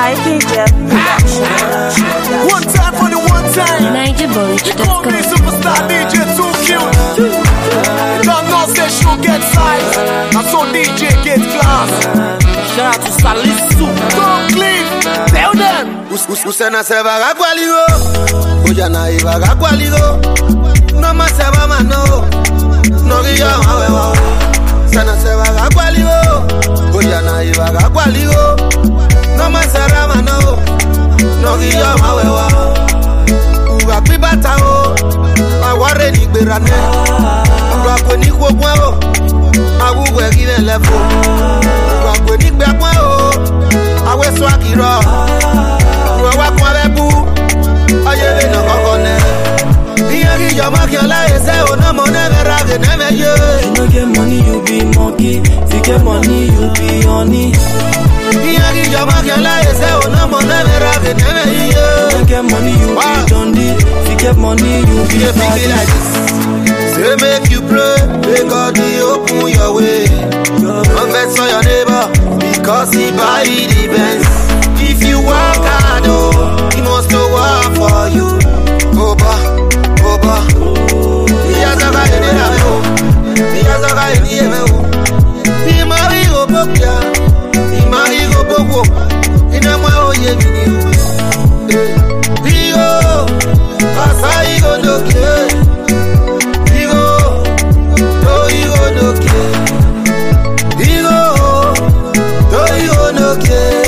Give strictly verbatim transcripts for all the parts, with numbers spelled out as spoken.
I D J Production. One time for the one time. Niger Bunch, let's Call go. me superstar D J too cute. Don't know say she'll get size. And so D J get class. Shout out to Salisu. Don't clean. Tell them. Usena se vaga kwaligo. Ujana ivaga kwaligo. No más se va mano. No guillo mawewa. Usena se vaga kwaligo. Ujana ivaga kwaligo. No más se va mano. No guillo mawewa. Uga pibata o. Aware ni gberane. Uga kwe ni kwa kwa o. Awuwe gile lefo. Uga kwe ni gbe kwa o. Awe swakiro. Uwa kwa bebu. Ayele no kokone. Iyagi jama kiola ese o no mo never rage never ye. You no get money, you be monkey. If you get money, you be honey. Iyagi jama kiola ese o no mo never rage never ye. You no get money, you be dundee. If you get money, you be You think it like this. Say make you pray, may God be open your way. Confess for your neighbor, because he buy the best. If you work hard, oh, he must to work for you. Oba, oba. He has a guy in the He has a guy in the He marry go bokya. He marry go boko. He na mwa oye mini. He go, asai go doke. He go, do he go doke. He go, do he go doke.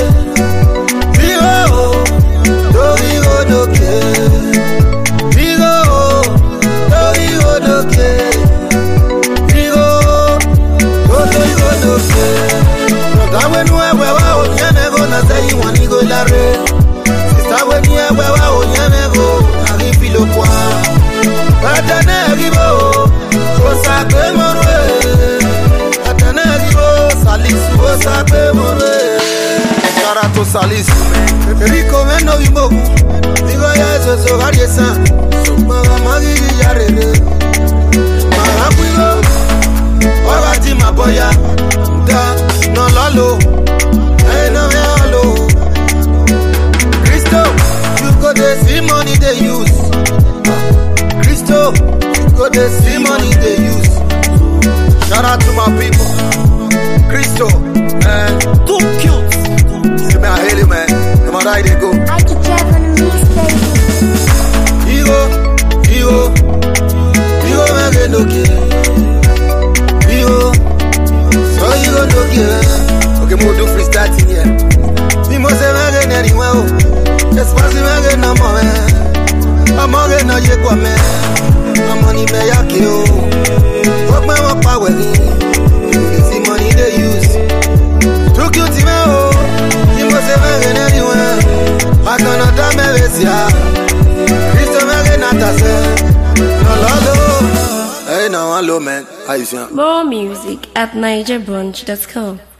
Salis, Rico Meno Vibo, Vigo Yaso, so Harrison, so Magi Yarre, Marapugo, Orati Maboya, Da, no Lalo, I know Yalo. Christo, you got the see money they use. Christo, you got the see money they use. Shout out to my people. Christo, man, too cute. I hail you, man. No matter how they go. I can drive on the mix, baby. Ego, ego, ego, man, get no kill. Ego, so you go no kill. Okay, more do freestyle in here. We must have get anywhere. Just pass him again, no more, man. I'm all getting no yet, man. I'm money, may I kill. Fuck my work power. You see money they use. Too cute, man. I cannot damage ya. Christo Mary Natase. No lolo. Hey, no, hello, man. How you feeling? More music at niger bunch dot com.